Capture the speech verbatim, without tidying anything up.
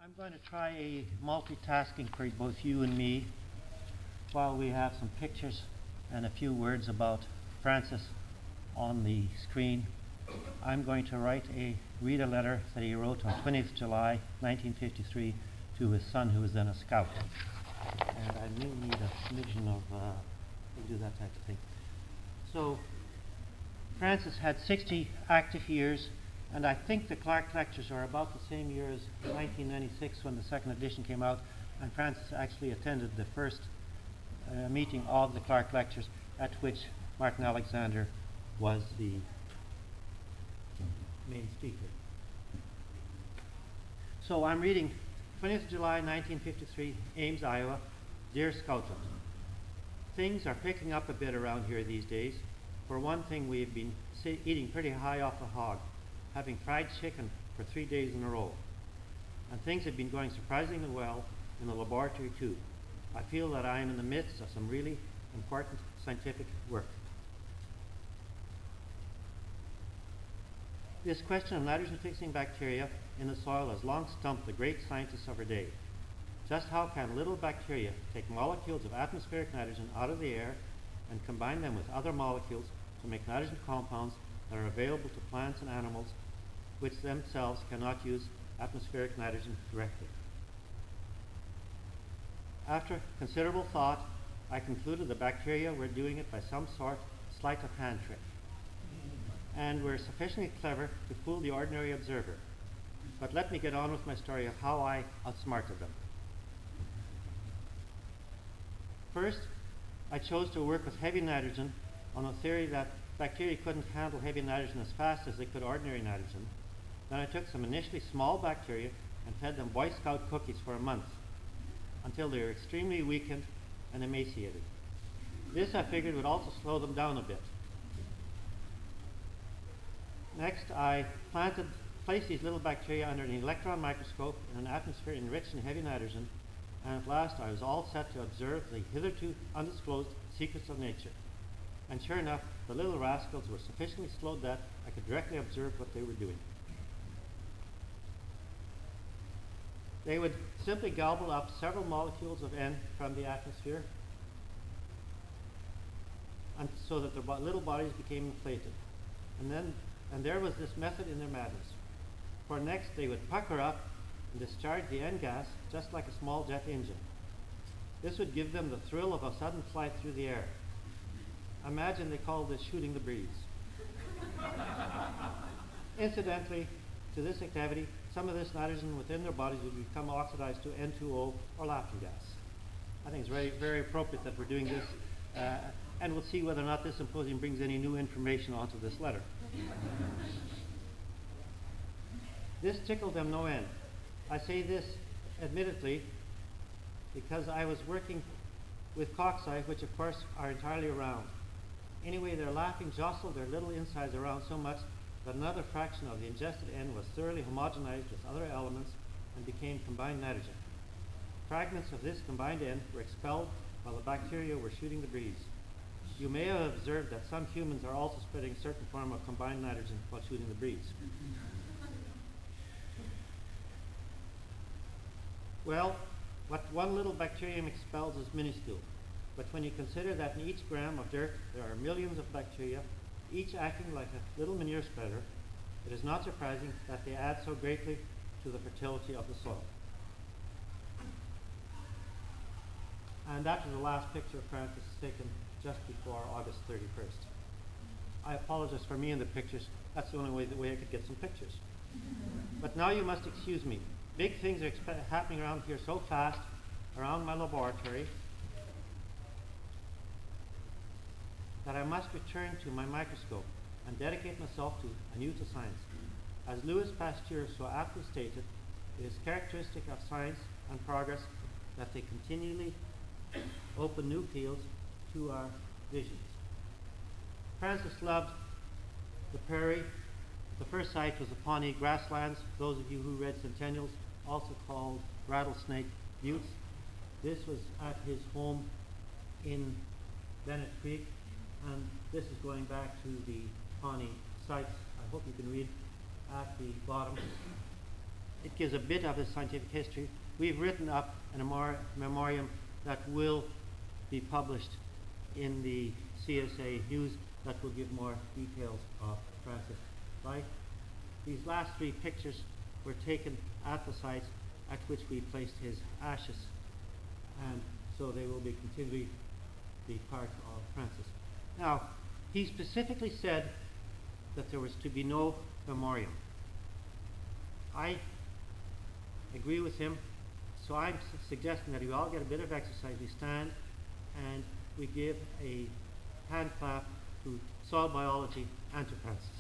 I'm going to try a multitasking for both you and me while we have some pictures and a few words about Francis on the screen. I'm going to write a read a letter that he wrote on twentieth July nineteen fifty-three to his son, who was then a scout. And I may need a smidgen of uh, we'll do that type of thing. So Francis had sixty active years, and I think the Clark Lectures are about the same year as nineteen ninety-six when the second edition came out, and Francis actually attended the first uh, meeting of the Clark Lectures, at which Martin Alexander was the main speaker. So I'm reading twentieth July nineteen fifty-three, Ames, Iowa. Dear Scoutland, things are picking up a bit around here these days. For one thing, we have been eating pretty high off the hog, having fried chicken for three days in a row. And things have been going surprisingly well in the laboratory too. I feel that I am in the midst of some really important scientific work. This question of nitrogen-fixing bacteria in the soil has long stumped the great scientists of our day. Just how can little bacteria take molecules of atmospheric nitrogen out of the air and combine them with other molecules to make nitrogen compounds that are available to plants and animals, which themselves cannot use atmospheric nitrogen directly? After considerable thought, I concluded the bacteria were doing it by some sort of sleight of hand trick, and were sufficiently clever to fool the ordinary observer. But let me get on with my story of how I outsmarted them. First, I chose to work with heavy nitrogen on the theory that bacteria couldn't handle heavy nitrogen as fast as they could ordinary nitrogen. Then I took some initially small bacteria and fed them Boy Scout cookies for a month until they were extremely weakened and emaciated. This, I figured, would also slow them down a bit. Next, I planted, placed these little bacteria under an electron microscope in an atmosphere enriched in heavy nitrogen, and at last I was all set to observe the hitherto undisclosed secrets of nature. And sure enough, the little rascals were sufficiently slowed that I could directly observe what they were doing. They would simply gobble up several molecules of N from the atmosphere, and so that their bo- little bodies became inflated. And then, and there was this method in their madness. For next, they would pucker up and discharge the N gas just like a small jet engine. This would give them the thrill of a sudden flight through the air. Imagine they called this shooting the breeze. Incidentally, to this activity, some of this nitrogen within their bodies would become oxidized to N two O, or laughing gas. I think it's very, very appropriate that we're doing this, uh, and we'll see whether or not this symposium brings any new information onto this letter. This tickled them no end. I say this admittedly because I was working with cocci, which of course are entirely round. Anyway, their laughing jostled their little insides around so much that another fraction of the ingested N was thoroughly homogenized with other elements and became combined nitrogen. Fragments of this combined N were expelled while the bacteria were shooting the breeze. You may have observed that some humans are also spreading a certain form of combined nitrogen while shooting the breeze. Well, what one little bacterium expels is minuscule, but when you consider that in each gram of dirt there are millions of bacteria, each acting like a little manure spreader, it is not surprising that they add so greatly to the fertility of the soil. And that was the last picture of Francis taken just before August thirty-first. I apologize for me in the pictures. That's the only way, the way I could get some pictures. But now you must excuse me. Big things are expe- happening around here so fast, around my laboratory, that I must return to my microscope and dedicate myself to anew to science. As Louis Pasteur so aptly stated, it is characteristic of science and progress that they continually open new fields to our visions. Francis loved the prairie. The first site was the Pawnee grasslands, those of you who read Centennials, also called Rattlesnake Buttes. This was at his home in Bennett Creek, and this is going back to the Pawnee sites. I hope you can read at the bottom. it gives a bit of his scientific history. We've written up a memor memoriam that will be published in the C S A News that will give more details of Francis' life. These last three pictures were taken at the site at which we placed his ashes, and so they will be continually be part of Francis. Now, he specifically said that there was to be no memoriam. I agree with him, so I'm su suggesting that we all get a bit of exercise. We stand and we give a hand clap to soil biology and to Francis.